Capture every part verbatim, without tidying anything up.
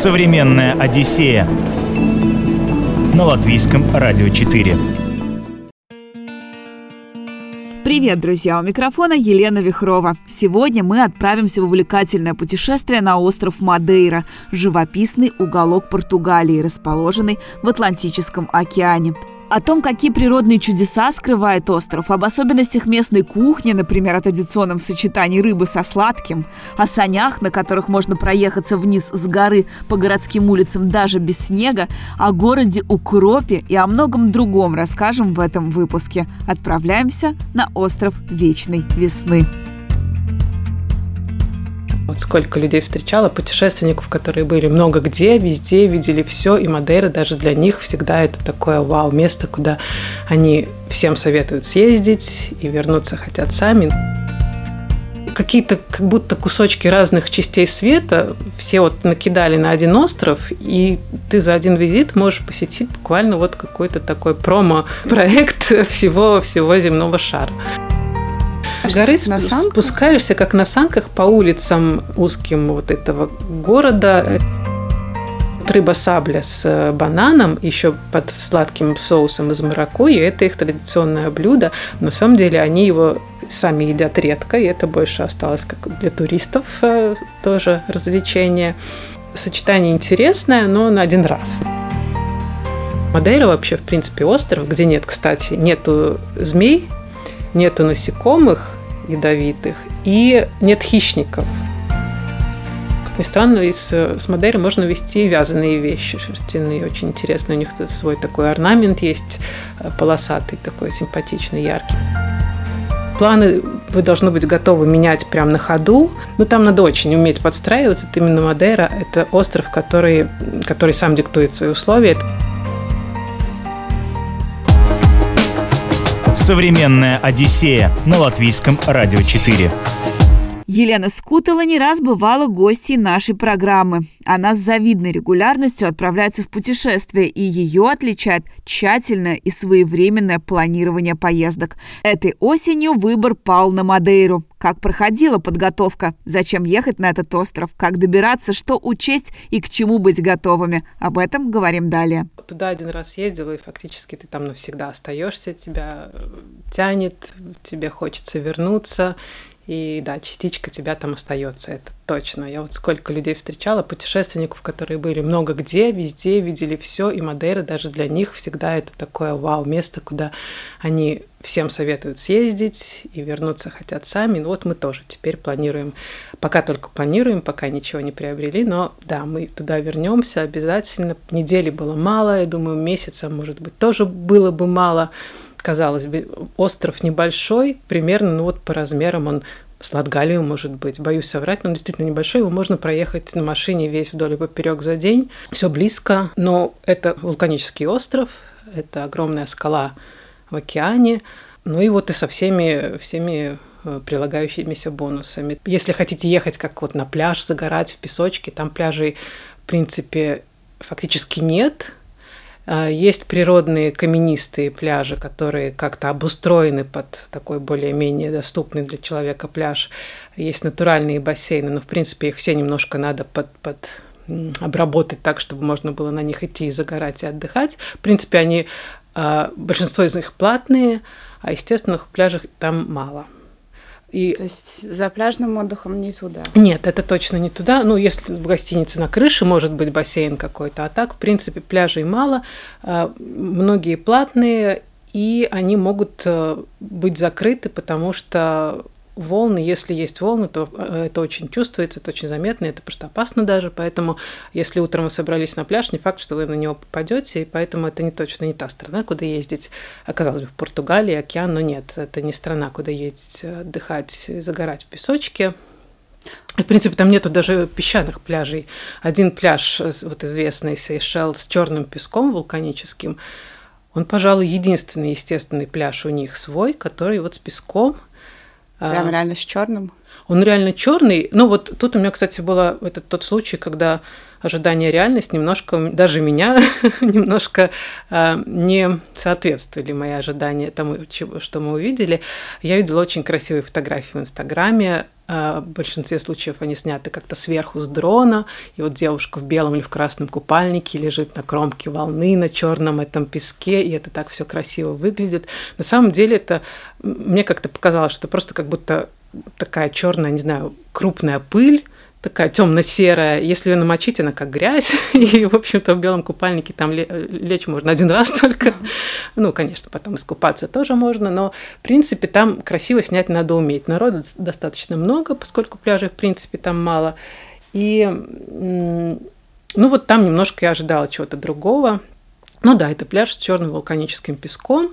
Современная Одиссея на Латвийском радио четыре. Привет, друзья! У микрофона Елена Вихрова. Сегодня мы отправимся в увлекательное путешествие на остров Мадейра, живописный уголок Португалии, расположенный в Атлантическом океане. О том, какие природные чудеса скрывает остров, об особенностях местной кухни, например, о традиционном сочетании рыбы со сладким, о санях, на которых можно проехаться вниз с горы по городским улицам даже без снега, о городе Укропе и о многом другом расскажем в этом выпуске. Отправляемся на остров Вечной Весны. Вот сколько людей встречала, путешественников, которые были много где, везде, видели все, и Мадейра даже для них всегда это такое вау-место, куда они всем советуют съездить и вернуться хотят сами. Какие-то как будто кусочки разных частей света все вот накидали на один остров, и ты за один визит можешь посетить буквально вот какой-то такой промо-проект всего, всего земного шара. С горы спускаешься, как на санках, по улицам узким вот этого города. Рыба-сабля с бананом, еще под сладким соусом из маракуйи. Это их традиционное блюдо. На самом деле они его сами едят редко, и это больше осталось как для туристов тоже развлечение. Сочетание интересное, но на один раз. Мадейра вообще, в принципе, остров, где нет, кстати, нету змей, нету насекомых ядовитых и нет хищников. Как ни странно, из, с Мадейры можно везти вязаные вещи шерстяные, очень интересно. У них тут свой такой орнамент есть, полосатый, такой симпатичный, яркий. Планы вы должны быть готовы менять прямо на ходу, но там надо очень уметь подстраиваться. Вот именно Мадейра – это остров, который, который сам диктует свои условия. Современная Одиссея на Латвийском радио четыре. Елена Скутала не раз бывала гостьей нашей программы. Она с завидной регулярностью отправляется в путешествие, и ее отличает тщательное и своевременное планирование поездок. Этой осенью выбор пал на Мадейру. Как проходила подготовка? Зачем ехать на этот остров? Как добираться? Что учесть и к чему быть готовыми? Об этом говорим далее. Туда один раз ездила, и фактически ты там навсегда остаешься, тебя тянет, тебе хочется вернуться. И да, частичка тебя там остается, это точно. Я вот сколько людей встречала, путешественников, которые были много где, везде, видели все, и Мадейра даже для них всегда это такое вау-место, куда они всем советуют съездить и вернуться хотят сами. Ну вот мы тоже теперь планируем, пока только планируем, пока ничего не приобрели, но да, мы туда вернемся обязательно. Недели было мало, я думаю, месяца, может быть, тоже было бы мало. Казалось бы, остров небольшой, примерно, ну вот по размерам он с Латгалию, может быть. Боюсь соврать, но он действительно небольшой. Его можно проехать на машине весь вдоль и поперек за день. Все близко, но это вулканический остров, это огромная скала в океане. Ну и вот и со всеми, всеми прилагающимися бонусами. Если хотите ехать как вот на пляж, загорать в песочке, там пляжей, в принципе, фактически нет. Есть природные каменистые пляжи, которые как-то обустроены под такой более-менее доступный для человека пляж. Есть натуральные бассейны, но, в принципе, их все немножко надо под, под обработать так, чтобы можно было на них идти и загорать, и отдыхать. В принципе, они, большинство из них платные, а естественных пляжей там мало. И... То есть за пляжным отдыхом не туда? Нет, это точно не туда. Ну, если в гостинице на крыше может быть бассейн какой-то, а так, в принципе, пляжей мало. Многие платные, и они могут быть закрыты, потому что волны, если есть волны, то это очень чувствуется, это очень заметно, это просто опасно даже, поэтому если утром вы собрались на пляж, не факт, что вы на него попадете, и поэтому это не точно не та страна, куда ездить. Оказалось бы, в Португалии океан, но нет, это не страна, куда ездить, отдыхать, загорать в песочке. И, в принципе, там нету даже песчаных пляжей. Один пляж, вот известный Сейшел, с черным песком вулканическим, он, пожалуй, единственный естественный пляж у них свой, который вот с песком. Прям реально с черным? Он реально черный. Ну вот тут у меня, кстати, был этот тот случай, когда ожидание и реальность немножко, даже меня, немножко э, не соответствовали мои ожидания тому, чего, что мы увидели. Я видела очень красивые фотографии в Инстаграме. В большинстве случаев они сняты как-то сверху с дрона, и вот девушка в белом или в красном купальнике лежит на кромке волны, на черном этом песке, и это так все красиво выглядит. На самом деле это мне как-то показалось, что это просто как будто такая черная, не знаю, крупная пыль, такая темно-серая. Если ее намочить, она как грязь. И, в общем-то, в белом купальнике там лечь можно один раз только. Ну, конечно, потом искупаться тоже можно, но, в принципе, там красиво снять надо уметь. Народу достаточно много, поскольку пляжей, в принципе, там мало. И, ну, вот там немножко я ожидала чего-то другого. Ну да, это пляж с черным вулканическим песком.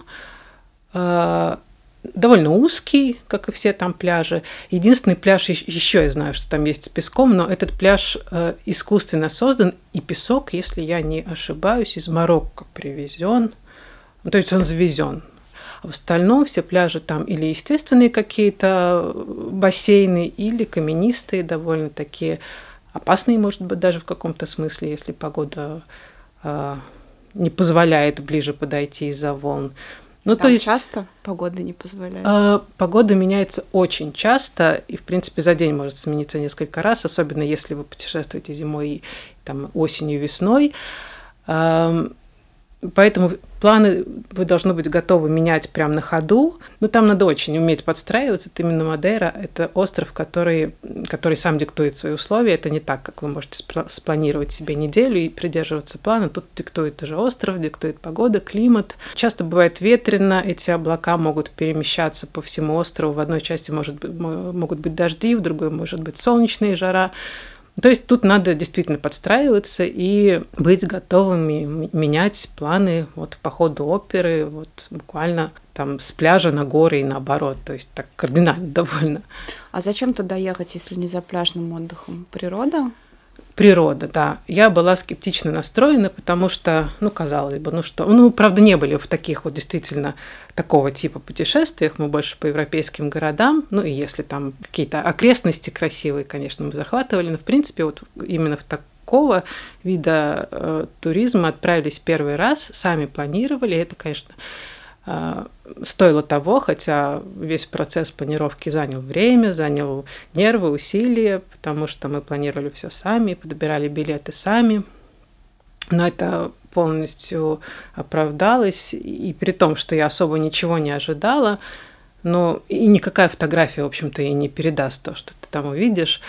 Довольно узкий, как и все там пляжи. Единственный пляж, еще я знаю, что там есть с песком, но этот пляж э, искусственно создан, и песок, если я не ошибаюсь, из Марокко привезен. Ну, то есть он завезен. А в остальном все пляжи там или естественные какие-то бассейны, или каменистые, довольно такие опасные, может быть, даже в каком-то смысле, если погода э, не позволяет ближе подойти из-за волн. Ну, Там то есть часто погода не позволяет? Э, погода меняется очень часто, и, в принципе, за день может смениться несколько раз, особенно если вы путешествуете зимой, там, осенью, весной. Э, поэтому планы вы должны быть готовы менять прямо на ходу. Но там надо очень уметь подстраиваться. Это именно Мадейра – это остров, который, который сам диктует свои условия. Это не так, как вы можете спланировать себе неделю и придерживаться плана. Тут диктует уже остров, диктует погода, климат. Часто бывает ветрено, эти облака могут перемещаться по всему острову. В одной части может быть, могут быть дожди, в другой может быть солнечная жара. То есть тут надо действительно подстраиваться и быть готовыми менять планы вот по ходу оперы, вот буквально там с пляжа на горы и наоборот, то есть так кардинально довольно. А зачем туда ехать, если не за пляжным отдыхом? Природа? Природа, да. Я была скептично настроена, потому что, ну, казалось бы, ну что, ну, правда, не были в таких вот действительно такого типа путешествиях, мы больше по европейским городам, ну, и если там какие-то окрестности красивые, конечно, мы захватывали, но, в принципе, вот именно в такого вида э, туризма отправились первый раз, сами планировали, это, конечно, стоило того, хотя весь процесс планировки занял время, занял нервы, усилия, потому что мы планировали все сами, подбирали билеты сами, но это полностью оправдалось, и при том, что я особо ничего не ожидала, но и никакая фотография, в общем-то, и не передаст то, что ты там увидишь.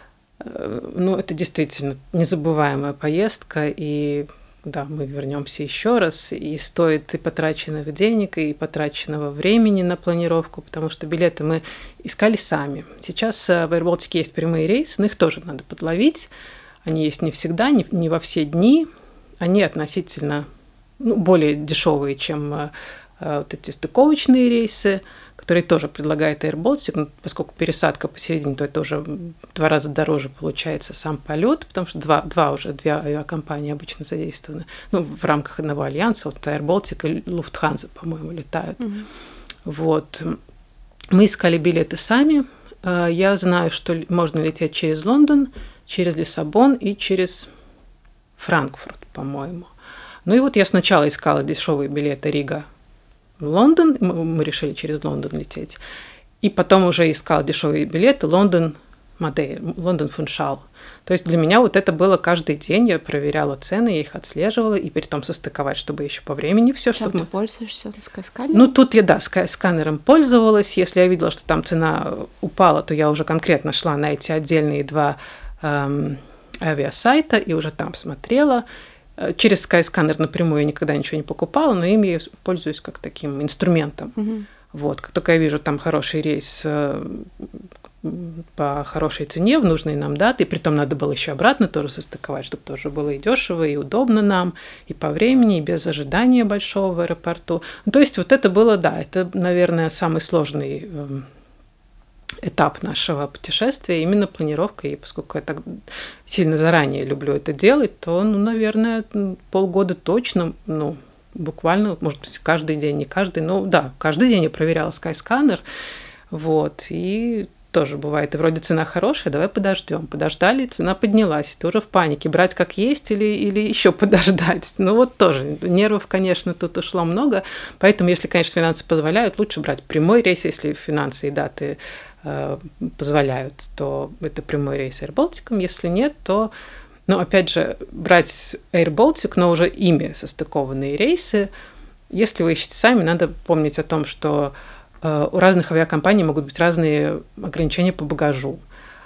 Ну, это действительно незабываемая поездка, и да, мы вернемся еще раз, и стоит и потраченных денег, и потраченного времени на планировку, потому что билеты мы искали сами. Сейчас в AirBaltic есть прямые рейсы, но их тоже надо подловить. Они есть не всегда, не, не во все дни. Они относительно ну, более дешевые, чем а, вот эти стыковочные рейсы, которые тоже предлагает AirBaltic, но поскольку пересадка посередине, то это уже в два раза дороже получается сам полет, потому что два, два уже, две авиакомпании обычно задействованы. Ну, в рамках одного альянса, вот AirBaltic и Lufthansa, по-моему, летают. Mm-hmm. Вот. Мы искали билеты сами. Я знаю, что можно лететь через Лондон, через Лиссабон и через Франкфурт, по-моему. Ну и вот я сначала искала дешевые билеты Рига в Лондон, мы решили через Лондон лететь, и потом уже искала дешевые билеты Лондон, Мадейра, Лондон, Фуншал. То есть для меня вот это было каждый день, я проверяла цены, я их отслеживала, и при том состыковать, чтобы еще по времени все, чтобы чтобы ты мы... пользуешься скайсканером? Ну, тут я, да, сканером пользовалась, если я видела, что там цена упала, то я уже конкретно шла на эти отдельные два эм, авиасайта и уже там смотрела. Через Skyscanner напрямую я никогда ничего не покупала, но ими я пользуюсь как таким инструментом. Mm-hmm. Вот. Как только я вижу там хороший рейс по хорошей цене, в нужные нам даты, и притом надо было еще обратно тоже состыковать, чтобы тоже было и дешево, и удобно нам, и по времени, и без ожидания большого в аэропорту. Ну, то есть вот это было, да, это, наверное, самый сложный этап нашего путешествия, именно планировка, и поскольку я так сильно заранее люблю это делать, то, ну, наверное, полгода точно, ну, буквально, может быть, каждый день, не каждый, но да, каждый день я проверяла Skyscanner, вот, и тоже бывает, и вроде цена хорошая, давай подождем. Подождали, цена поднялась, ты уже в панике, брать как есть или, или еще подождать. Ну вот тоже, нервов, конечно, тут ушло много, поэтому, если, конечно, финансы позволяют, лучше брать прямой рейс, если финансы и даты э, позволяют, то это прямой рейс Air Baltic, если нет, то, ну, опять же, брать Air Baltic, но уже ими состыкованные рейсы. Если вы ищете сами, надо помнить о том, что у разных авиакомпаний могут быть разные ограничения по багажу.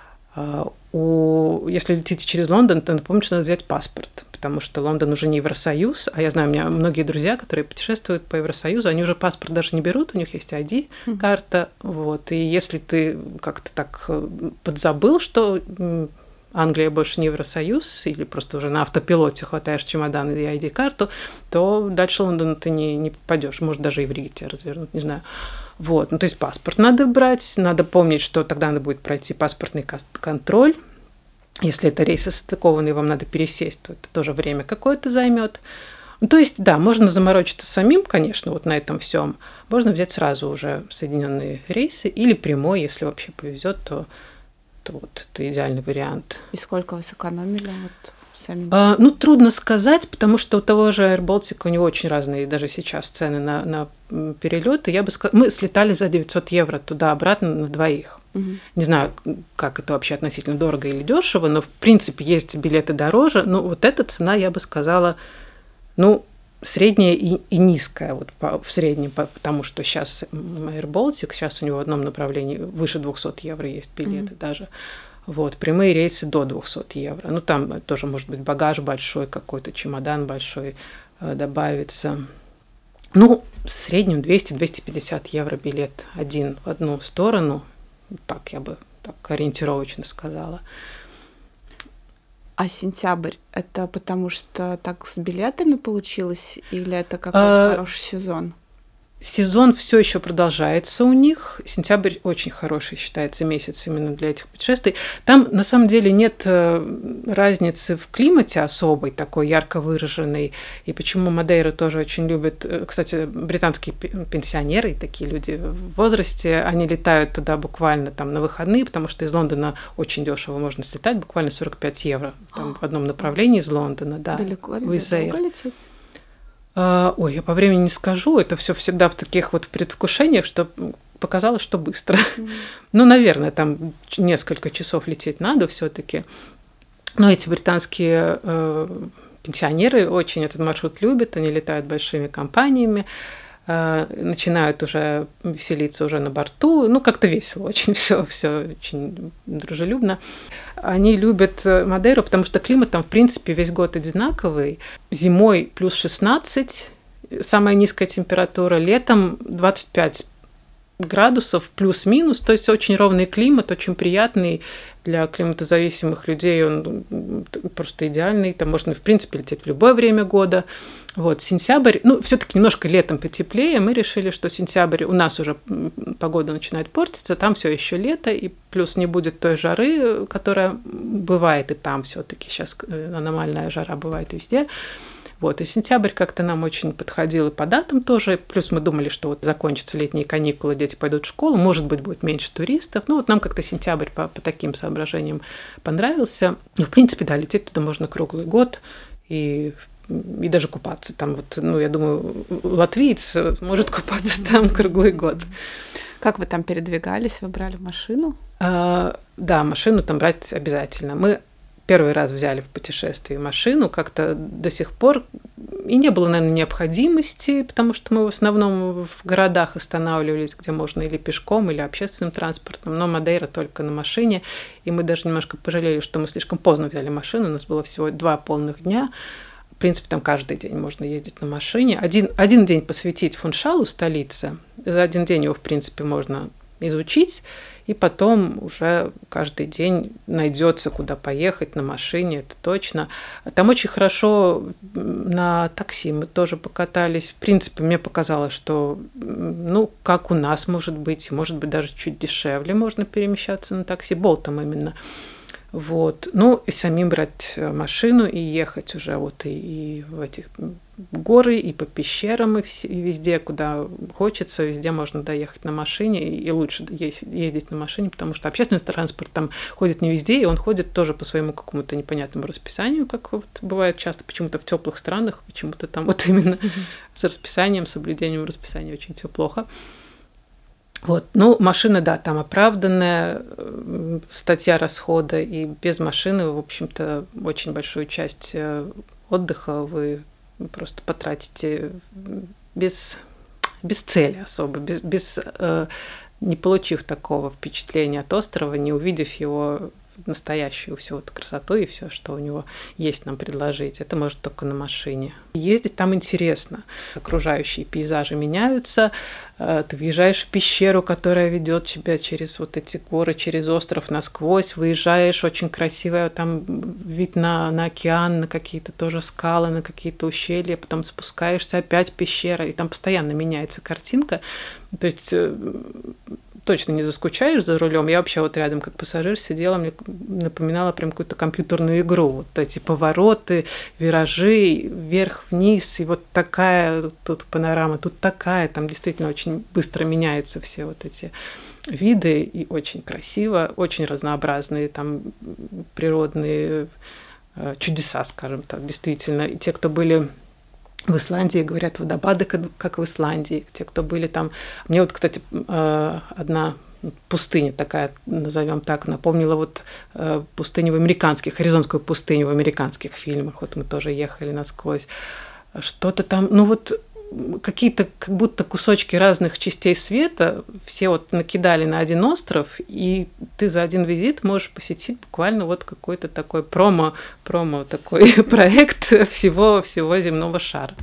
У... Если летите через Лондон, то напомню, что надо взять паспорт, потому что Лондон уже не Евросоюз, а я знаю, у меня многие друзья, которые путешествуют по Евросоюзу, они уже паспорт даже не берут, у них есть ай ди-карта, mm-hmm. вот, и если ты как-то так подзабыл, что Англия больше не Евросоюз, или просто уже на автопилоте хватаешь чемодан и ай ди-карту, то дальше Лондона ты не, не попадешь, может, даже и в Риге тебя развернут, не знаю. Вот, ну, то есть паспорт надо брать, надо помнить, что тогда надо будет пройти паспортный контроль. Если это рейсы состыкованные, вам надо пересесть, то это тоже время какое-то займет. Ну, то есть, да, можно заморочиться самим, конечно, вот на этом всем. Можно взять сразу уже соединенные рейсы или прямой, если вообще повезет, то, то вот это идеальный вариант. И сколько вы сэкономили вот самим? А, ну, трудно сказать, потому что у того же Air Baltic у него очень разные даже сейчас цены на, на перелеты. Я бы сказала, мы слетали за девятьсот евро туда-обратно на двоих. Угу. Не знаю, как это вообще относительно дорого или дешево, но в принципе есть билеты дороже. Но вот эта цена, я бы сказала, ну, средняя и, и низкая, вот по, в среднем, по, потому что сейчас Air Baltic, сейчас у него в одном направлении выше двести евро есть билеты угу. даже. Вот, прямые рейсы до двести евро. Ну, там тоже может быть багаж большой, какой-то чемодан большой э, добавится. Ну, в среднем двести-двести пятьдесят евро билет один в одну сторону. Так я бы так ориентировочно сказала. А сентябрь – это потому что так с билетами получилось или это какой-то а... хороший сезон? Сезон все еще продолжается у них. Сентябрь очень хороший считается месяц именно для этих путешествий. Там на самом деле нет разницы в климате особой, такой ярко выраженной. И почему Мадейру тоже очень любят. Кстати, британские пенсионеры, такие люди в возрасте, они летают туда буквально там на выходные, потому что из Лондона очень дешево можно слетать, буквально сорок пять евро там, в одном направлении из Лондона. Да, далеко, далеко лететь? Ой, я по времени не скажу, это все всегда в таких вот предвкушениях, что показалось, что быстро. Mm-hmm. Ну, наверное, там несколько часов лететь надо все-таки. Но эти британские э, пенсионеры очень этот маршрут любят, они летают большими компаниями, э, начинают уже веселиться уже на борту. Ну, как-то весело, очень все, все очень дружелюбно. Они любят Мадейру, потому что климат там, в принципе, весь год одинаковый. Зимой плюс шестнадцать, самая низкая температура, летом двадцать пять градусов плюс-минус, то есть очень ровный климат, очень приятный для климатозависимых людей, он просто идеальный, там можно, в принципе, лететь в любое время года. Вот, сентябрь, ну, все-таки немножко летом потеплее, мы решили, что сентябрь, у нас уже погода начинает портиться, там все еще лето, и плюс не будет той жары, которая бывает и там все-таки, сейчас аномальная жара бывает везде. Вот, и сентябрь как-то нам очень подходил и по датам тоже, плюс мы думали, что вот закончатся летние каникулы, дети пойдут в школу, может быть, будет меньше туристов, ну вот нам как-то сентябрь по, по таким соображениям понравился. И, в принципе, да, лететь туда можно круглый год, и, и даже купаться там, вот, ну, я думаю, латвиец может купаться там круглый год. Как вы там передвигались? Вы брали машину? А, да, машину там брать обязательно. Мы первый раз взяли в путешествии машину, как-то до сих пор и не было, наверное, необходимости, потому что мы в основном в городах останавливались, где можно или пешком, или общественным транспортом, но Мадейра только на машине, и мы даже немножко пожалели, что мы слишком поздно взяли машину, у нас было всего два полных дня. В принципе, там каждый день можно ездить на машине. Один, один день посвятить Фуншалу, столице, за один день его, в принципе, можно изучить, и потом уже каждый день найдется, куда поехать на машине, это точно. Там очень хорошо на такси мы тоже покатались. В принципе, мне показалось, что, ну, как у нас, может быть, может быть, даже чуть дешевле можно перемещаться на такси, Болтом именно. Вот. Ну, и самим брать машину и ехать уже вот и, и в этих горы, и по пещерам, и, все, и везде, куда хочется, везде можно доехать на машине, и лучше ездить на машине, потому что общественный транспорт там ходит не везде, и он ходит тоже по своему какому-то непонятному расписанию, как вот бывает часто почему-то в теплых странах, почему-то там вот именно с расписанием, соблюдением расписания очень все плохо. Вот. Ну, машина, да, там оправданная статья расхода, и без машины, в общем-то, очень большую часть отдыха вы просто потратите без, без цели особо, без, без, не получив такого впечатления от острова, не увидев его настоящую всю вот красоту и все, что у него есть нам предложить. Это может только на машине. Ездить там интересно. Окружающие пейзажи меняются. Ты въезжаешь в пещеру, которая ведет тебя через вот эти горы, через остров насквозь. Выезжаешь, очень красивый там вид на, на океан, на какие-то тоже скалы, на какие-то ущелья. Потом спускаешься, опять пещера, и там постоянно меняется картинка. То есть точно не заскучаешь за рулем. Я вообще вот рядом как пассажир сидела, мне напоминала прям какую-то компьютерную игру. Вот эти повороты, виражи, вверх-вниз, и вот такая тут панорама, тут такая. Там действительно очень быстро меняются все вот эти виды, и очень красиво, очень разнообразные там природные чудеса, скажем так, действительно. И те, кто были в Исландии, говорят, водопады, как в Исландии. Те, кто были там... Мне вот, кстати, одна пустыня такая, назовем так, напомнила вот пустыню в американских, Аризонскую пустыню в американских фильмах. Вот мы тоже ехали насквозь. Что-то там... Ну вот какие-то как будто кусочки разных частей света все вот накидали на один остров, и ты за один визит можешь посетить буквально вот какой-то такой промо, промо такой проект всего, всего земного шара.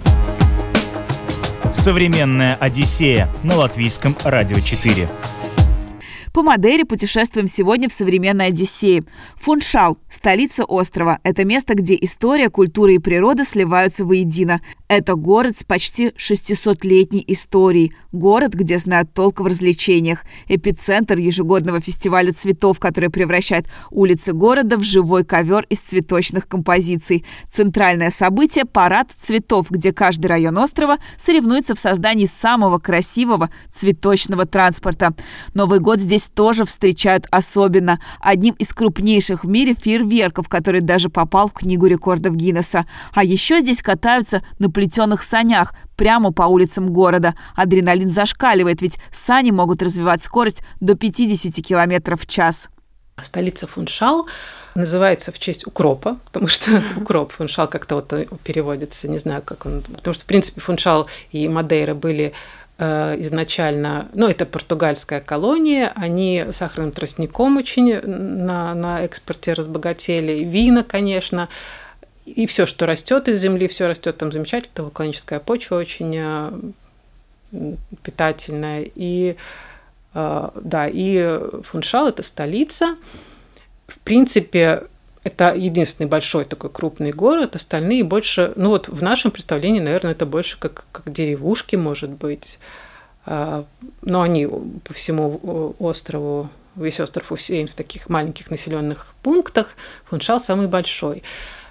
Современная Одиссея на Латвийском радио четыре. По Мадейре путешествуем сегодня в современной Одиссее. Фуншал – столица острова. Это место, где история, культура и природа сливаются воедино. Это город с почти шестисотлетней историей. Город, где знают толк в развлечениях. Эпицентр ежегодного фестиваля цветов, который превращает улицы города в живой ковер из цветочных композиций. Центральное событие – парад цветов, где каждый район острова соревнуется в создании самого красивого цветочного транспорта. Новый год здесь тоже встречают особенно. Одним из крупнейших в мире фейерверков, который даже попал в Книгу рекордов Гиннесса. А еще здесь катаются на плетеных санях прямо по улицам города. Адреналин зашкаливает, ведь сани могут развивать скорость до пятьдесят километров в час. Столица Фуншал называется в честь укропа, потому что укроп, Фуншал как-то вот переводится, не знаю, как он... Потому что, в принципе, Фуншал и Мадейра были изначально, ну, это португальская колония, они сахарным тростником очень на, на экспорте разбогатели, вина, конечно, и все, что растет из земли, все растет там замечательно, вулканическая почва очень питательная, и да, и Фуншал – это столица, в принципе, это единственный большой такой крупный город, остальные больше, ну вот в нашем представлении, наверное, это больше как, как деревушки, может быть, но они по всему острову, весь остров усеян в таких маленьких населенных пунктах, Фуншал самый большой.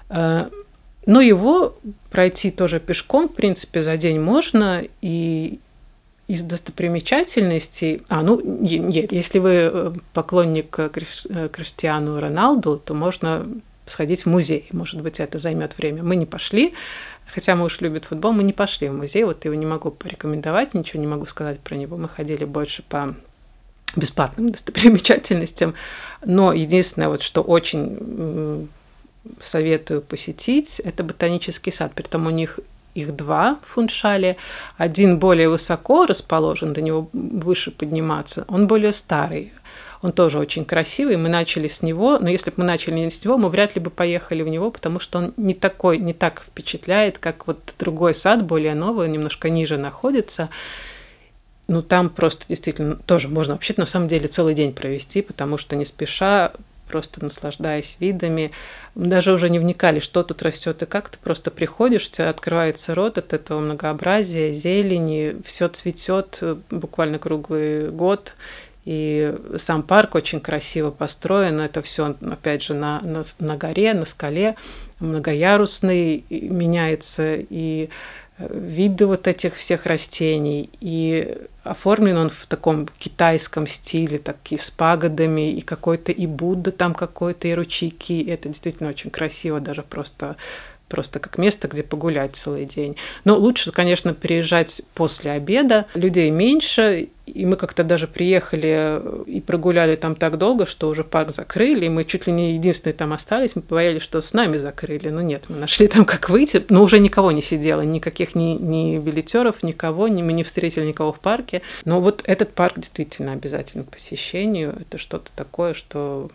Но его пройти тоже пешком, в принципе, за день можно, и из достопримечательностей... А, ну, нет, если вы поклонник Криштиану Роналду, то можно сходить в музей. Может быть, это займет время. Мы не пошли, хотя муж любит футбол, мы не пошли в музей. Вот его не могу порекомендовать, ничего не могу сказать про него. Мы ходили больше по бесплатным достопримечательностям. Но единственное, вот, что очень советую посетить, это ботанический сад. Притом у них их два в Фуншале. Один более высоко расположен, до него выше подниматься. Он более старый. Он тоже очень красивый. Мы начали с него, но если бы мы начали не с него, мы вряд ли бы поехали в него, потому что он не такой, не так впечатляет, как вот другой сад, более новый, он немножко ниже находится. Ну, там просто действительно тоже можно вообще-то на самом деле целый день провести, потому что не спеша, просто наслаждаясь видами. Мы даже уже не вникали, что тут растет и как. Ты просто приходишь, у тебя открывается рот от этого многообразия, зелени, все цветет буквально круглый год. И сам парк очень красиво построен. Это все, опять же, на, на, на горе, на скале, многоярусный, и меняется и виды вот этих всех растений. И оформлен он в таком китайском стиле, так и с пагодами, и какой-то и Будда там какой-то, и ручейки. Это действительно очень красиво, даже просто... просто как место, где погулять целый день. Но лучше, конечно, приезжать после обеда. Людей меньше, и мы как-то даже приехали и прогуляли там так долго, что уже парк закрыли, и мы чуть ли не единственные там остались. Мы боялись, что с нами закрыли. Но нет, мы нашли там, как выйти. Но уже никого не сидело, никаких ни, ни билетеров, никого, ни, мы не встретили никого в парке. Но вот этот парк действительно обязательно к посещению. Это что-то такое, что...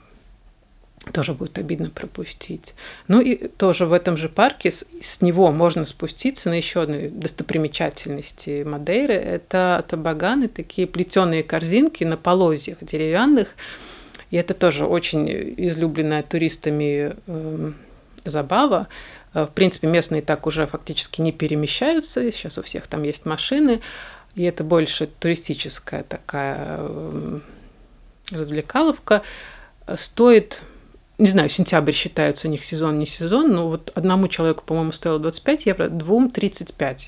тоже будет обидно пропустить. Ну и тоже в этом же парке с, с него можно спуститься на еще одну достопримечательности Мадейры. Это тобоганы, такие плетеные корзинки на полозьях деревянных. И это тоже очень излюбленная туристами э, забава. В принципе, местные так уже фактически не перемещаются. Сейчас у всех там есть машины. И это больше туристическая такая э, развлекаловка. Стоит... Не знаю, сентябрь считается у них сезон, не сезон, но вот одному человеку, по-моему, стоило двадцать пять евро, двум тридцать пять.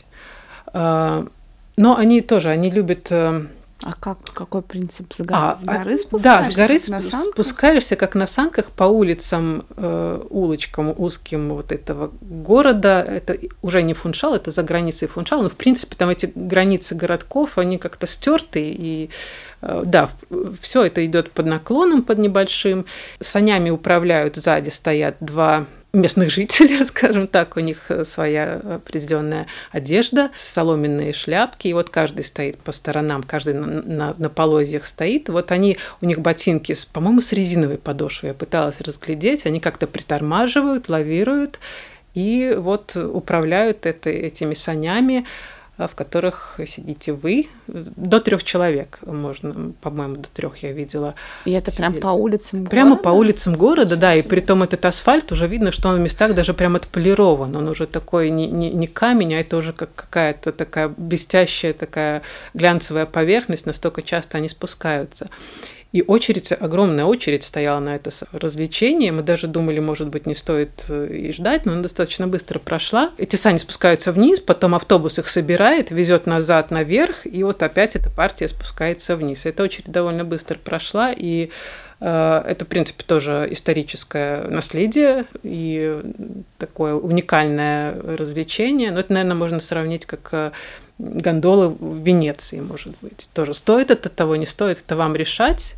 Но они тоже, они любят... А как, какой принцип? С, го- а, с горы спускаешься? Да, с горы на санках? спускаешься, как на санках, по улицам, э, улочкам узким вот этого города. Это уже не Фуншал, это за границей Фуншала. Но, в принципе, там эти границы городков, они как-то стерты. И, э, да, все это идет под наклоном, под небольшим. Санями управляют, сзади стоят два... местных жителей, скажем так, у них своя определенная одежда, соломенные шляпки, и вот каждый стоит по сторонам, каждый на, на, на полозьях стоит. Вот они, у них ботинки, с, по-моему, с резиновой подошвой, я пыталась разглядеть, они как-то притормаживают, лавируют, и вот управляют это, этими санями, в которых сидите вы. До трех человек можно, по-моему, до трех я видела. И это сидели. прям по улицам города? Прямо по улицам города, да, и притом этот асфальт уже видно, что он в местах даже прям отполирован. Он уже такой не, не, не камень, а это уже как какая-то такая блестящая такая глянцевая поверхность, настолько часто они спускаются. И очередь, огромная очередь стояла на это развлечение. Мы даже думали, может быть, не стоит и ждать, но она достаточно быстро прошла. Эти сани спускаются вниз, потом автобус их собирает, везет назад наверх, и вот опять эта партия спускается вниз. Эта очередь довольно быстро прошла, и э, это, в принципе, тоже историческое наследие и такое уникальное развлечение. Но это, наверное, можно сравнить как... гондолы в Венеции, может быть. Тоже стоит это того, не стоит, это вам решать,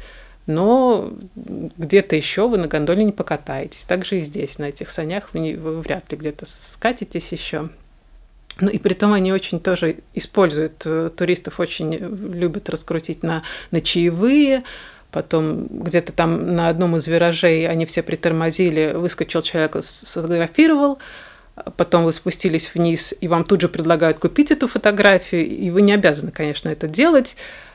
но где-то еще вы на гондоле не покатаетесь. Также и здесь, на этих санях, вы, не, вы вряд ли где-то скатитесь еще. Ну и притом они очень тоже используют, туристов очень любят раскрутить на, на чаевые. Потом где-то там на одном из виражей они все притормозили, выскочил человек, сфотографировал. Потом вы спустились вниз, и вам тут же предлагают купить эту фотографию, и вы не обязаны, конечно, это делать,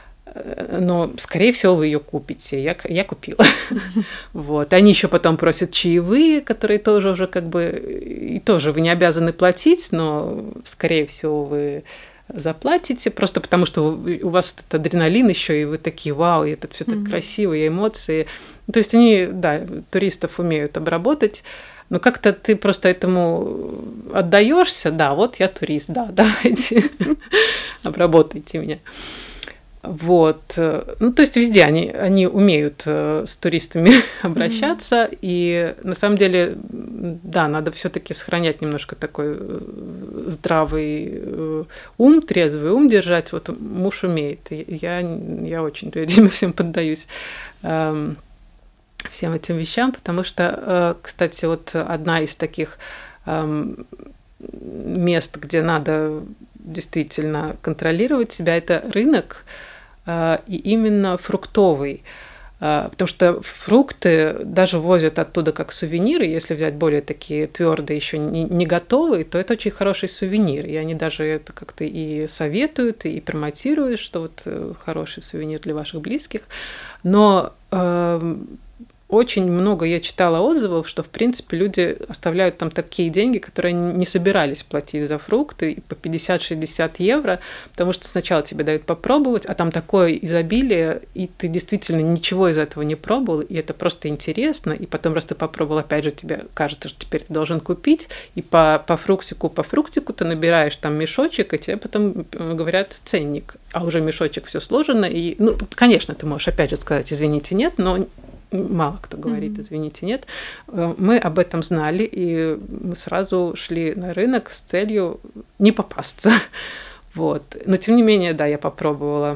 но, скорее всего, вы ее купите. Я, я купила. Вот. Они еще потом просят чаевые, которые тоже уже как бы... И тоже вы не обязаны платить, но, скорее всего, вы заплатите, просто потому что у вас этот адреналин еще, и вы такие, вау, и это все так красиво, и эмоции. То есть они, да, туристов умеют обработать. Но как-то ты просто этому отдаешься, да, вот я турист, да, давайте, обработайте меня. Вот. Ну, то есть везде они, они умеют с туристами обращаться, mm-hmm. и на самом деле, да, надо все-таки сохранять немножко такой здравый ум, трезвый ум держать. Вот муж умеет, я, я очень видимо всем поддаюсь. Всем этим вещам, потому что, кстати, вот одна из таких мест, где надо действительно контролировать себя, это рынок, и именно фруктовый, потому что фрукты даже возят оттуда как сувениры, если взять более такие твердые, еще не, не готовые, то это очень хороший сувенир, и они даже это как-то и советуют, и промотируют, что вот хороший сувенир для ваших близких, но очень много я читала отзывов, что, в принципе, люди оставляют там такие деньги, которые не собирались платить за фрукты, по пятьдесят-шестьдесят евро, потому что сначала тебе дают попробовать, а там такое изобилие, и ты действительно ничего из этого не пробовал, и это просто интересно, и потом, раз ты попробовал, опять же, тебе кажется, что теперь ты должен купить, и по, по фруктику, по фруктику ты набираешь там мешочек, и тебе потом говорят ценник, а уже мешочек все сложено, и, ну, конечно, ты можешь опять же сказать, извините, нет, но мало кто говорит, извините, нет. Мы об этом знали, и мы сразу шли на рынок с целью не попасться. Вот. Но, тем не менее, да, я попробовала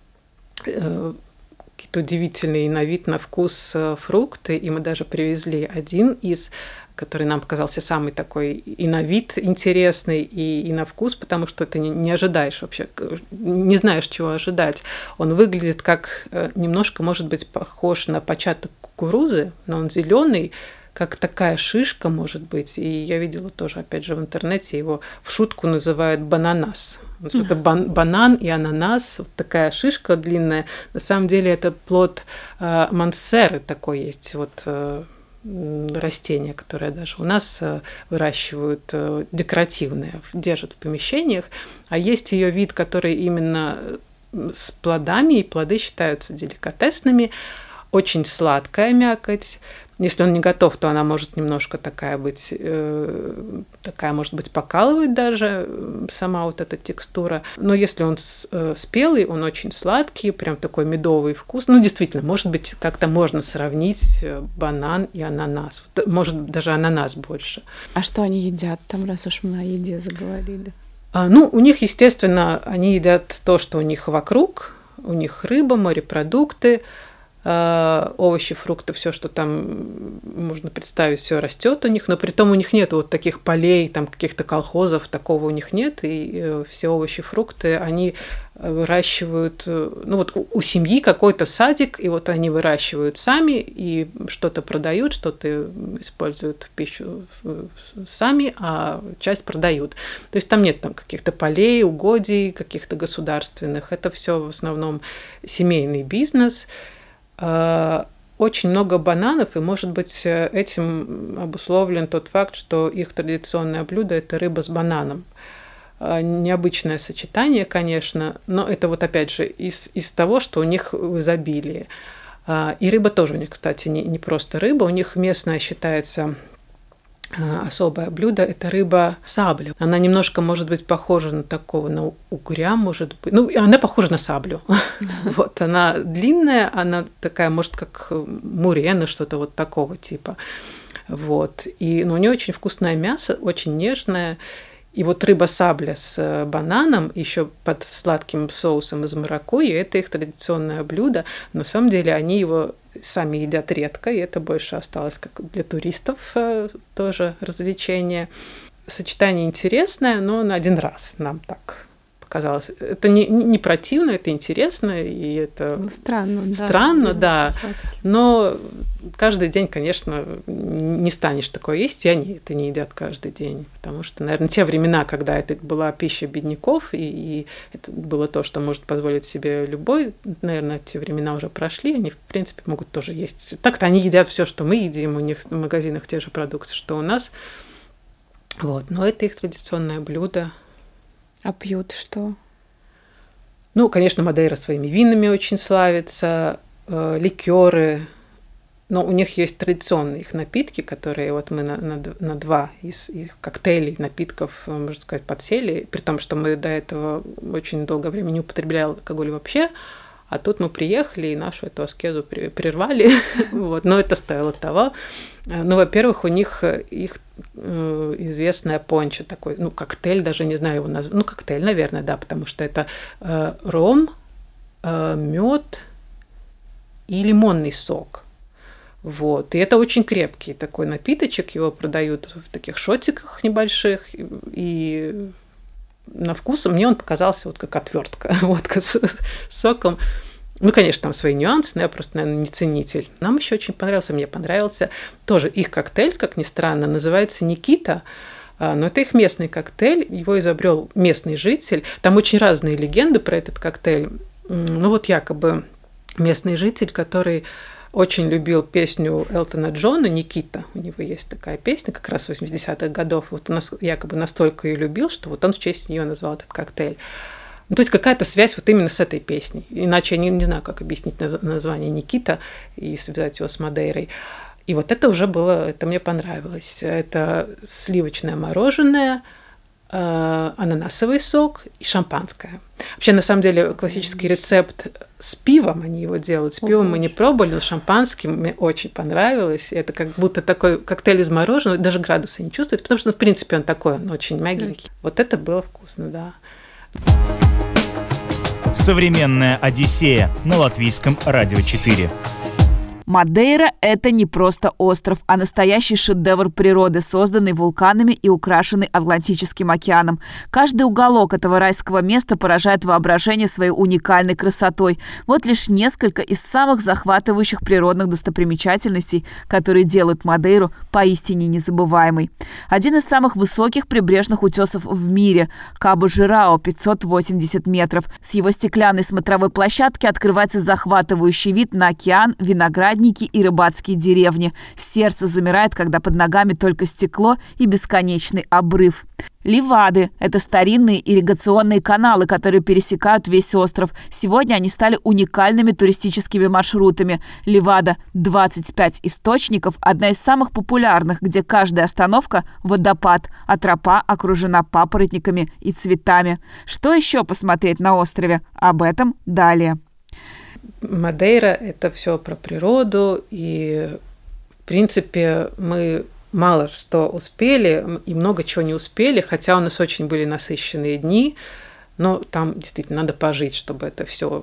какие-то удивительные на вид, на вкус фрукты, и мы даже привезли один из, который нам показался самый такой и на вид интересный, и, и на вкус, потому что ты не, не ожидаешь вообще, не знаешь, чего ожидать. Он выглядит как немножко, может быть, похож на початок кукурузы, но он зеленый, как такая шишка, может быть. И я видела тоже, опять же, в интернете, его в шутку называют бананас. Вот это бан- банан и ананас, вот такая шишка длинная. На самом деле это плод э, мансеры такой есть, вот э, растение, которое даже у нас выращивают декоративное, держат в помещениях, а есть ее вид, который именно с плодами, и плоды считаются деликатесными, очень сладкая мякоть. Если он не готов, то она может немножко такая быть, э, такая, может быть, покалывать даже сама вот эта текстура. Но если он с, э, спелый, он очень сладкий, прям такой медовый вкус. Ну, действительно, может быть, как-то можно сравнить банан и ананас. Может, даже ананас больше. А что они едят там, раз уж мы о еде заговорили? А, ну, у них, естественно, они едят то, что у них вокруг. У них рыба, морепродукты, овощи, фрукты, все, что там можно представить, все растет у них, но при том у них нет вот таких полей, там каких-то колхозов, такого у них нет, и все овощи, фрукты они выращивают, ну вот у семьи какой-то садик, и вот они выращивают сами, и что-то продают, что-то используют в пищу сами, а часть продают. То есть там нет там каких-то полей, угодий, каких-то государственных, это все в основном семейный бизнес. Очень много бананов, и, может быть, этим обусловлен тот факт, что их традиционное блюдо – это рыба с бананом. Необычное сочетание, конечно, но это вот опять же из, из того, что у них в изобилии. И рыба тоже у них, кстати, не, не просто рыба, у них местная считается особое блюдо – это рыба сабля. Она немножко, может быть, похожа на такого, на угря, может быть. Ну, она похожа на саблю. Вот, она длинная, она такая, может, как мурена, что-то вот такого типа. Вот. И, ну, у нее очень вкусное мясо, очень нежное. И вот рыба-сабля с бананом, еще под сладким соусом из маракуйи, это их традиционное блюдо. На самом деле они его сами едят редко, и это больше осталось как для туристов тоже развлечение. Сочетание интересное, но на один раз нам так показалось. Это не, не противно, это интересно, и это ну, странно, странно, да, да. Но каждый день, конечно, не станешь такое есть, и они это не едят каждый день, потому что, наверное, те времена, когда это была пища бедняков, и, и это было то, что может позволить себе любой, наверное, те времена уже прошли, они, в принципе, могут тоже есть. Так-то они едят все, что мы едим, у них в магазинах те же продукты, что у нас. Вот. Но это их традиционное блюдо. А пьют что? Ну, конечно, Мадейра своими винами очень славится, э, ликеры. Но у них есть традиционные их напитки, которые вот мы на, на, на два из их коктейлей, напитков, можно сказать, подсели, при том, что мы до этого очень долгое время не употребляли алкоголь вообще, а тут мы приехали и нашу эту аскезу прервали, вот, но это стоило того. Ну, во-первых, у них их известная пончо, такой, ну, коктейль, даже не знаю его назвать, ну, коктейль, наверное, да, потому что это э, ром, э, мед и лимонный сок. Вот. И это очень крепкий такой напиточек, его продают в таких шотиках небольших, и на вкус мне он показался вот как отвертка, водка с соком. Ну, конечно, там свои нюансы, но я просто, наверное, не ценитель. Нам еще очень понравился, мне понравился тоже их коктейль, как ни странно, называется Никита, но это их местный коктейль, его изобрел местный житель. Там очень разные легенды про этот коктейль. Ну, вот якобы местный житель, который очень любил песню Элтона Джона «Никита». У него есть такая песня как раз восьмидесятых годов. Вот он якобы настолько ее любил, что вот он в честь нее назвал этот коктейль. Ну, то есть какая-то связь вот именно с этой песней. Иначе я не, не знаю, как объяснить название «Никита» и связать его с Мадейрой. И вот это уже было, это мне понравилось. Это сливочное мороженое, э, ананасовый сок и шампанское. Вообще, на самом деле, классический рецепт с пивом они его делают. С пивом мы не пробовали, но шампанским мне очень понравилось. Это как будто такой коктейль из мороженого, даже градуса не чувствует, потому что, в принципе, он такой, он очень мягенький. Вот это было вкусно, да. Современная Одиссея на Латвийском радио четыре. Мадейра – это не просто остров, а настоящий шедевр природы, созданный вулканами и украшенный Атлантическим океаном. Каждый уголок этого райского места поражает воображение своей уникальной красотой. Вот лишь несколько из самых захватывающих природных достопримечательностей, которые делают Мадейру поистине незабываемой. Один из самых высоких прибрежных утесов в мире – Кабо-Жирао, пятьсот восемьдесят метров. С его стеклянной смотровой площадки открывается захватывающий вид на океан, виноградники и рыбацкие деревни. Сердце замирает, когда под ногами только стекло и бесконечный обрыв. Ливады – это старинные ирригационные каналы, которые пересекают весь остров. Сегодня они стали уникальными туристическими маршрутами. Ливада – двадцать пять источников, одна из самых популярных, где каждая остановка – водопад, а тропа окружена папоротниками и цветами. Что еще посмотреть на острове? Об этом далее. Мадейра – это все про природу, и, в принципе, мы мало что успели и много чего не успели, хотя у нас очень были насыщенные дни, но там действительно надо пожить, чтобы это все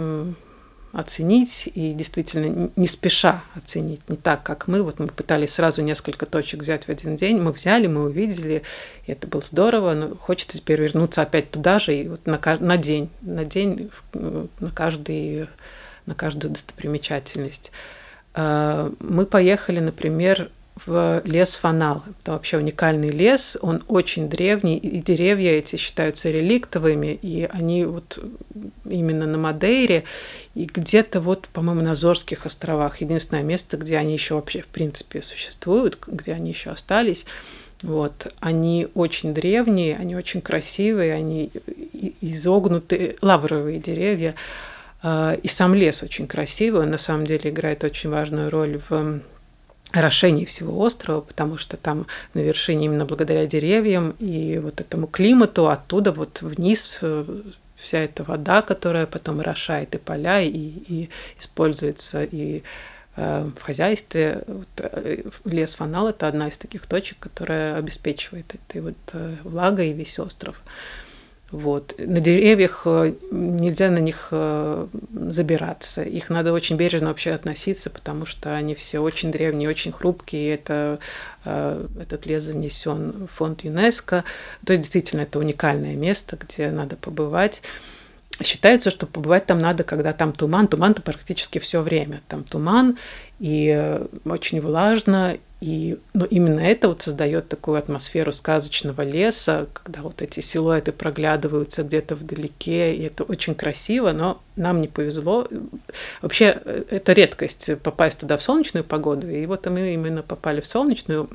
оценить, и действительно не спеша оценить, не так, как мы. Вот мы пытались сразу несколько точек взять в один день, мы взяли, мы увидели, и это было здорово, но хочется теперь вернуться опять туда же, и вот на, на день, на день, на каждый, на каждую достопримечательность. Мы поехали, например, в лес Фанал. Это вообще уникальный лес, он очень древний, и деревья эти считаются реликтовыми, и они вот именно на Мадейре, и где-то вот, по-моему, на Азорских островах. Единственное место, где они еще вообще, в принципе, существуют, где они еще остались. Вот. Они очень древние, они очень красивые, они изогнутые, лавровые деревья. И сам лес очень красивый, он на самом деле играет очень важную роль в орошении всего острова, потому что там на вершине именно благодаря деревьям и вот этому климату оттуда вот вниз вся эта вода, которая потом орошает и поля, и, и используется и э, в хозяйстве. Вот, лес Фанал – это одна из таких точек, которая обеспечивает этой вот э, влагой весь остров. Вот. На деревьях нельзя на них забираться. Их надо очень бережно вообще относиться, потому что они все очень древние, очень хрупкие. И это, этот лес занесен в фонд ЮНЕСКО. То есть действительно это уникальное место, где надо побывать. Считается, что побывать там надо, когда там туман. Туман-то практически все время. Там туман, и очень влажно. И, но именно это вот создает такую атмосферу сказочного леса, когда вот эти силуэты проглядываются где-то вдалеке, и это очень красиво, но нам не повезло. Вообще, это редкость попасть туда в солнечную погоду, и вот мы именно попали в солнечную.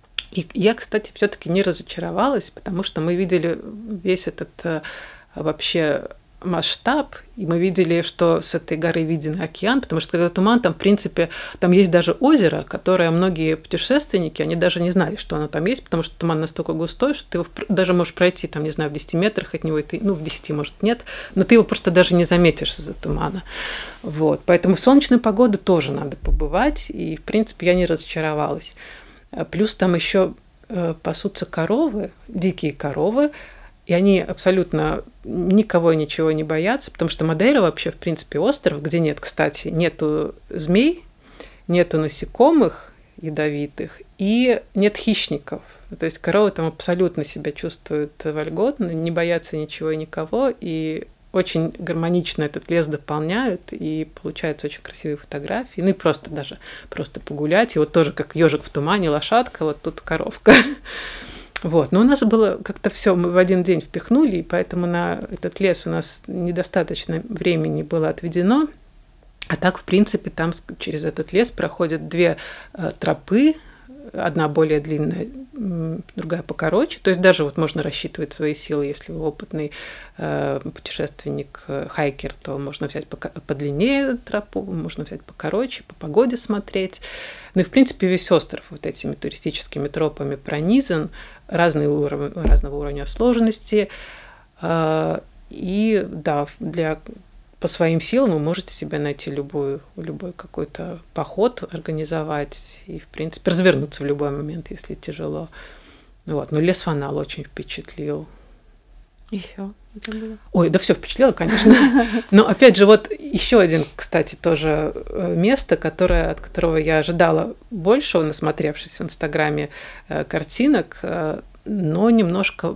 И я, кстати, все-таки не разочаровалась, потому что мы видели весь этот вообще масштаб, и мы видели, что с этой горы виден океан, потому что когда туман, там, в принципе, там есть даже озеро, которое многие путешественники, они даже не знали, что оно там есть, потому что туман настолько густой, что ты его даже можешь пройти, там, не знаю, в десяти метрах от него, и ты, ну, в десяти, может, нет, но ты его просто даже не заметишь из-за тумана. Вот. Поэтому в солнечную погоду тоже надо побывать, и, в принципе, я не разочаровалась. Плюс там еще пасутся коровы, дикие коровы, и они абсолютно никого и ничего не боятся, потому что Мадейра вообще, в принципе, остров, где нет, кстати, нету змей, нету насекомых ядовитых и нет хищников. То есть коровы там абсолютно себя чувствуют вольготно, не боятся ничего и никого, и очень гармонично этот лес дополняют, и получаются очень красивые фотографии. Ну и просто даже просто погулять. И вот тоже как ежик в тумане, лошадка, вот тут коровка. Вот. Но у нас было как-то все, мы в один день впихнули, и поэтому на этот лес у нас недостаточно времени было отведено. А так, в принципе, там через этот лес проходят две тропы, одна более длинная, другая покороче. То есть даже вот можно рассчитывать свои силы, если вы опытный э, путешественник, э, хайкер, то можно взять подлиннее тропу, можно взять покороче, по погоде смотреть. Ну и, в принципе, весь остров вот этими туристическими тропами пронизан, разные уровни, разного уровня сложности. Э, и да, для... по своим силам вы можете себе найти любую, любой какой-то поход, организовать и, в принципе, развернуться в любой момент, если тяжело. Вот. Но лес Фанал очень впечатлил. Еще. Ой, да все впечатлило, конечно. Но опять же, вот еще один, кстати, тоже место, которое, от которого я ожидала большего, насмотревшись в Инстаграме картинок, но немножко,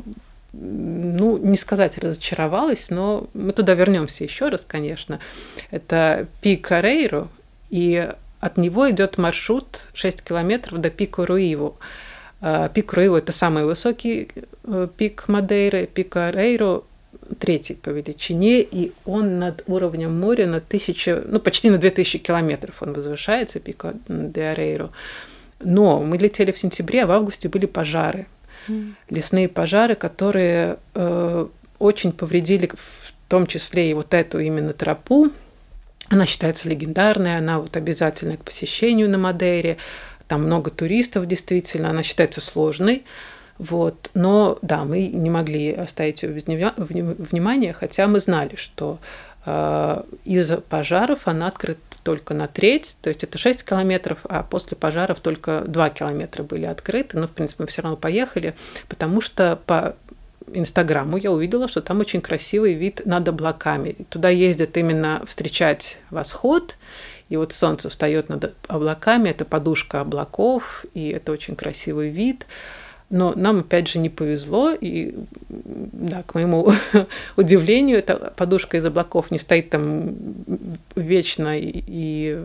ну, не сказать разочаровалась, но мы туда вернемся еще раз, конечно. Это Пико Рейро, и от него идет маршрут шесть километров до Пико Руиву. Пико Руиву – это самый высокий пик Мадейры, Пико Рейро – третий по величине, и он над уровнем моря на тысячу, ну, почти на две тысячи километров он возвышается, Пико де Рейро. Но мы летели в сентябре, а в августе были пожары. Лесные пожары, которые э, очень повредили в том числе и вот эту именно тропу. Она считается легендарной, она вот обязательная к посещению на Мадейре. Там много туристов, действительно, она считается сложной. Вот. Но да, мы не могли оставить ее без внимания, хотя мы знали, что э, из-за пожаров она открыта только на треть, то есть это шесть километров, а после пожаров только два километра были открыты, но, в принципе, мы все равно поехали, потому что по Инстаграму я увидела, что там очень красивый вид над облаками. Туда ездят именно встречать восход, и вот солнце встает над облаками, это подушка облаков, и это очень красивый вид. Но нам, опять же, не повезло, и, да, к моему удивлению, эта подушка из облаков не стоит там вечно, и, и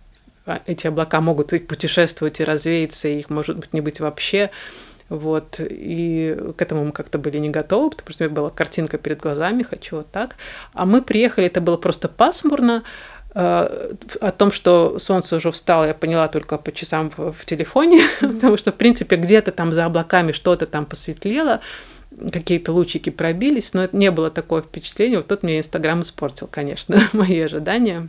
эти облака могут и путешествовать, и развеяться, и их может быть не быть вообще. Вот. И к этому мы как-то были не готовы, потому что у меня была картинка перед глазами, хочу вот так. А мы приехали, это было просто пасмурно. О том, что солнце уже встало, я поняла только по часам в, в телефоне, mm-hmm. потому что, в принципе, где-то там за облаками что-то там посветлело, какие-то лучики пробились, но это не было такое впечатление. Вот тут мне Инстаграм испортил, конечно, мои ожидания.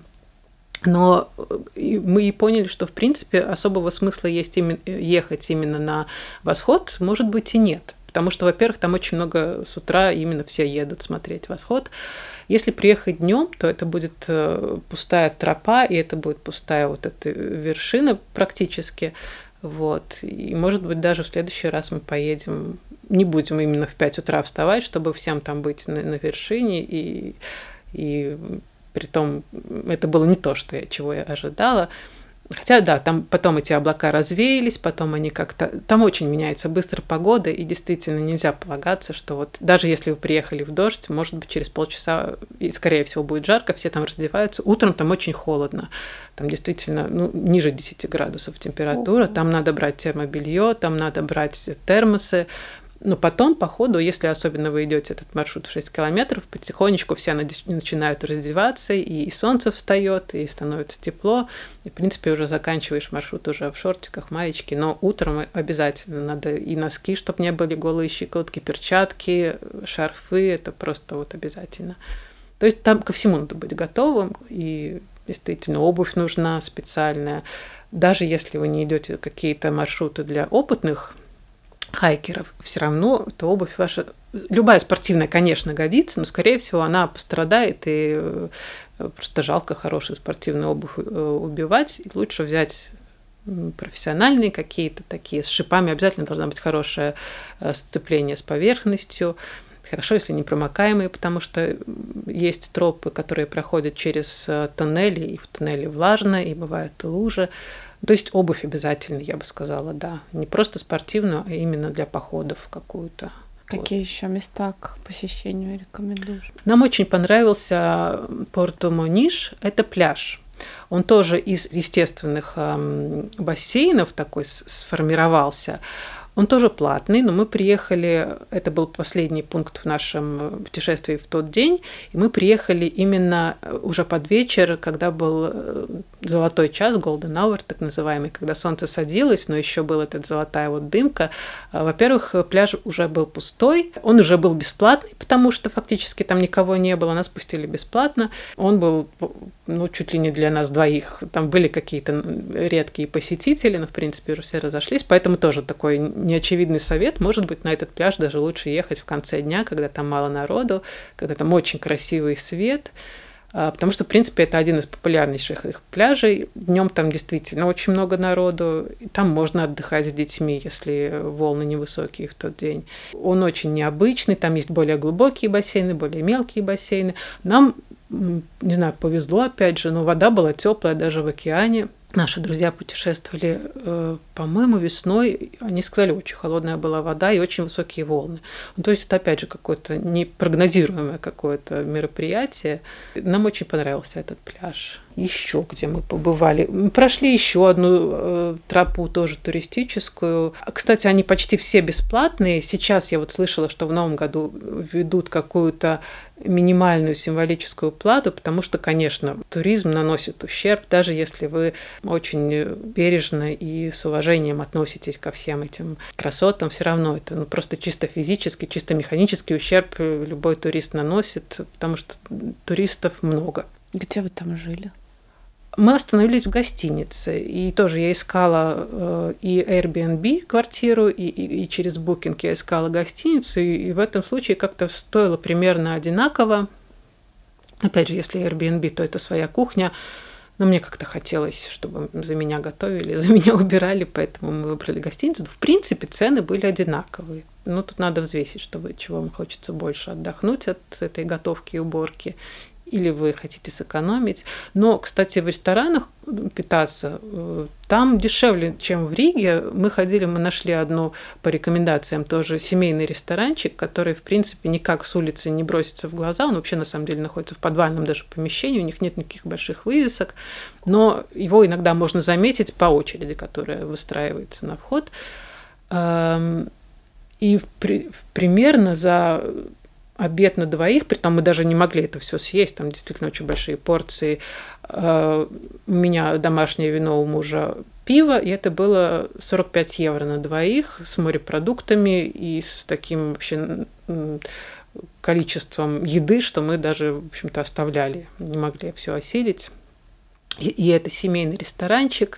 Но мы и поняли, что, в принципе, особого смысла есть именно, ехать именно на восход, может быть, и нет. Потому что, во-первых, там очень много с утра именно все едут смотреть восход. Если приехать днем, то это будет пустая тропа, и это будет пустая вот эта вершина практически. Вот. И, может быть, даже в следующий раз мы поедем, не будем именно в пять утра вставать, чтобы всем там быть на, на вершине. И, и притом это было не то, что я, чего я ожидала. Хотя, да, там потом эти облака развеялись, потом они как-то... Там очень меняется быстро погода, и действительно нельзя полагаться, что вот даже если вы приехали в дождь, может быть, через полчаса, и, скорее всего, будет жарко, все там раздеваются. Утром там очень холодно. Там действительно, ну, ниже десяти градусов температура. Там надо брать термобелье, там надо брать термосы. Но потом, по ходу, если особенно вы идете этот маршрут в шесть километров, потихонечку все начинают раздеваться, и солнце встает, и становится тепло. И, в принципе, уже заканчиваешь маршрут уже в шортиках, маечке. Но утром обязательно надо и носки, чтобы не были голые щиколотки, перчатки, шарфы. Это просто вот обязательно. То есть там ко всему надо быть готовым. И действительно, обувь нужна специальная. Даже если вы не идете какие-то маршруты для опытных хайкеров, все равно то обувь ваша, любая спортивная, конечно, годится, но, скорее всего, она пострадает, и просто жалко хорошую спортивную обувь убивать. И лучше взять профессиональные какие-то такие, с шипами. Обязательно должна быть хорошее сцепление с поверхностью. Хорошо, если не промокаемые, потому что есть тропы, которые проходят через тоннели, и в тоннеле влажно, и бывают и лужи. То есть обувь обязательно, я бы сказала, да. Не просто спортивную, а именно для походов какую-то. Какие вот еще места к посещению рекомендуешь? Нам очень понравился Порто-Мониш. Это пляж. Он тоже из естественных эм, бассейнов такой сформировался. Он тоже платный, но мы приехали, это был последний пункт в нашем путешествии в тот день, и мы приехали именно уже под вечер, когда был золотой час, golden hour, так называемый, когда солнце садилось, но еще была эта золотая вот дымка. Во-первых, пляж уже был пустой, он уже был бесплатный, потому что фактически там никого не было, нас пустили бесплатно. Он был, ну, чуть ли не для нас двоих, там были какие-то редкие посетители, но, в принципе, уже все разошлись, поэтому тоже такой неочевидный совет. Может быть, на этот пляж даже лучше ехать в конце дня, когда там мало народу, когда там очень красивый свет, потому что, в принципе, это один из популярнейших их пляжей. Днем там действительно очень много народу, и там можно отдыхать с детьми, если волны невысокие в тот день. Он очень необычный, там есть более глубокие бассейны, более мелкие бассейны. Нам, не знаю, повезло опять же, но вода была теплая даже в океане. Наши друзья путешествовали, по-моему, весной. Они сказали, очень холодная была вода и очень высокие волны. Ну, то есть это, опять же, какое-то непрогнозируемое какое-то мероприятие. Нам очень понравился этот пляж. Еще где мы побывали. Мы прошли еще одну э, тропу, тоже туристическую. Кстати, они почти все бесплатные. Сейчас я вот слышала, что в новом году ведут какую-то минимальную символическую плату, потому что, конечно, туризм наносит ущерб, даже если вы очень бережно и с уважением относитесь ко всем этим красотам, все равно это ну, просто чисто физический, чисто механический ущерб любой турист наносит, потому что туристов много. Где вы там жили? Мы остановились в гостинице, и тоже я искала э, и Airbnb квартиру, и, и, и через Booking я искала гостиницу, и, и в этом случае как-то стоило примерно одинаково. Опять же, если Airbnb, то это своя кухня, но мне как-то хотелось, чтобы за меня готовили, за меня убирали, поэтому мы выбрали гостиницу. В принципе, цены были одинаковые. Но тут надо взвесить, чтобы чего вам хочется больше отдохнуть от этой готовки и уборки, или вы хотите сэкономить. Но, кстати, в ресторанах питаться там дешевле, чем в Риге. Мы ходили, мы нашли одну по рекомендациям тоже семейный ресторанчик, который, в принципе, никак с улицы не бросится в глаза. Он вообще, на самом деле, находится в подвальном даже помещении, у них нет никаких больших вывесок, но его иногда можно заметить по очереди, которая выстраивается на вход. И примерно за обед на двоих, притом мы даже не могли это все съесть, там действительно очень большие порции. У меня домашнее вино, у мужа пиво, и это было сорок пять евро на двоих с морепродуктами и с таким вообще количеством еды, что мы даже, в общем-то, оставляли, не могли все осилить. И, и это семейный ресторанчик.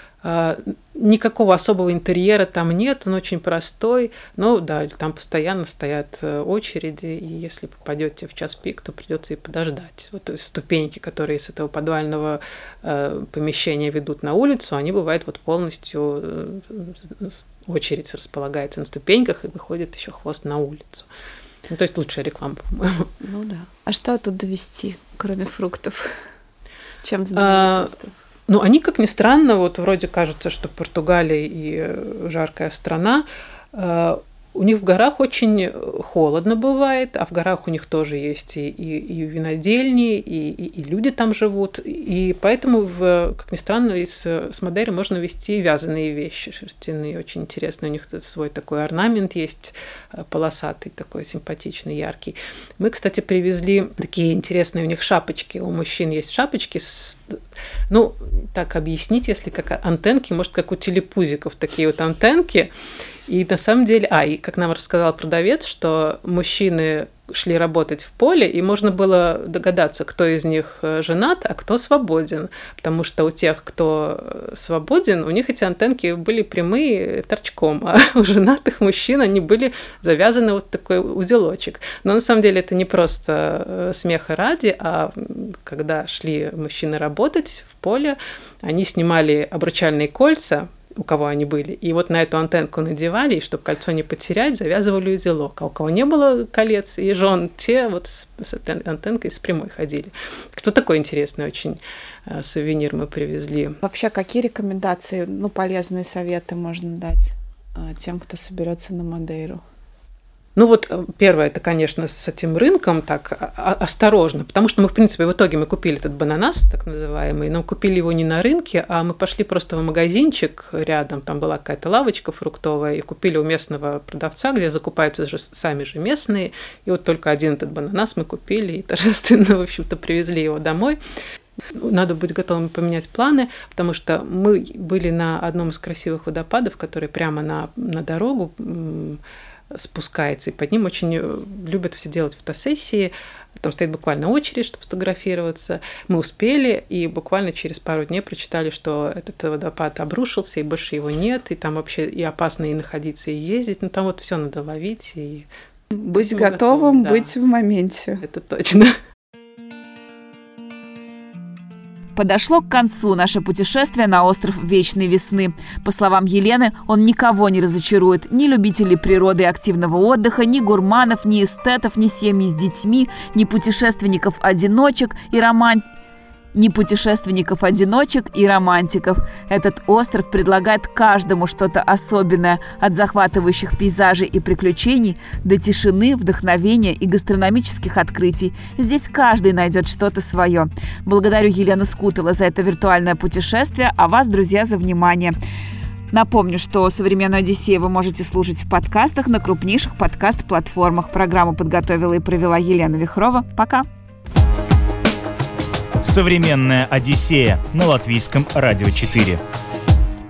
Никакого особого интерьера там нет, он очень простой, но да, там постоянно стоят очереди, и если попадете в час пик, то придется и подождать. Вот ступеньки, которые с этого подвального помещения ведут на улицу, они бывают вот полностью, очередь располагается на ступеньках и выходит еще хвост на улицу. Ну, то есть лучшая реклама, по-моему. Ну да. А что тут довести, кроме фруктов? Чем знаменит остров? Ну, они, как ни странно, вот вроде кажется, что Португалия и жаркая страна, у них в горах очень холодно бывает, а в горах у них тоже есть и, и, и винодельни, и, и, и люди там живут, и поэтому, в, как ни странно, из, с Мадейры можно везти вязаные вещи шерстяные, очень интересно, у них свой такой орнамент есть, полосатый, такой симпатичный, яркий. Мы, кстати, привезли такие интересные у них шапочки, у мужчин есть шапочки с... Ну, так объяснить, если как антенки, может, как у телепузиков, такие вот антенки. И на самом деле, а, и как нам рассказал продавец, что мужчины шли работать в поле, и можно было догадаться, кто из них женат, а кто свободен. Потому что у тех, кто свободен, у них эти антенки были прямые торчком, а у женатых мужчин они были завязаны вот такой узелочек. Но на самом деле это не просто смеха ради, а когда шли мужчины работать в поле, они снимали обручальные кольца, у кого они были, и вот на эту антенку надевали, и чтобы кольцо не потерять, завязывали узелок. А у кого не было колец и жен, те вот с, с антенкой с прямой ходили. Кто такой интересный очень э, сувенир мы привезли. Вообще, какие рекомендации, ну, полезные советы можно дать э, тем, кто соберется на Мадейру? Ну вот первое, это, конечно, с этим рынком так осторожно, потому что мы, в принципе, в итоге мы купили этот бананас, так называемый, но купили его не на рынке, а мы пошли просто в магазинчик рядом, там была какая-то лавочка фруктовая, и купили у местного продавца, где закупаются же сами же местные, и вот только один этот бананас мы купили и торжественно, в общем-то, привезли его домой. Надо быть готовым поменять планы, потому что мы были на одном из красивых водопадов, который прямо на, на дорогу спускается, и под ним очень любят все делать фотосессии. Там стоит буквально очередь, чтобы сфотографироваться. Мы успели, и буквально через пару дней прочитали, что этот водопад обрушился, и больше его нет, и там вообще и опасно и находиться, и ездить. Ну, там вот все надо ловить. И быть готовым, готовым, быть да. в моменте. Это точно. Подошло к концу наше путешествие на остров Вечной Весны. По словам Елены, он никого не разочарует. Ни любителей природы и активного отдыха, ни гурманов, ни эстетов, ни семьи с детьми, ни путешественников-одиночек и романтиков. Ни путешественников-одиночек и романтиков. Этот остров предлагает каждому что-то особенное, от захватывающих пейзажей и приключений до тишины, вдохновения и гастрономических открытий. Здесь каждый найдет что-то свое. Благодарю Елену Скутало за это виртуальное путешествие, а вас, друзья, за внимание. Напомню, что «Современную Одиссею» вы можете слушать в подкастах на крупнейших подкаст-платформах. Программу подготовила и провела Елена Вихрова. Пока! «Современная Одиссея» на Латвийском радио четыре.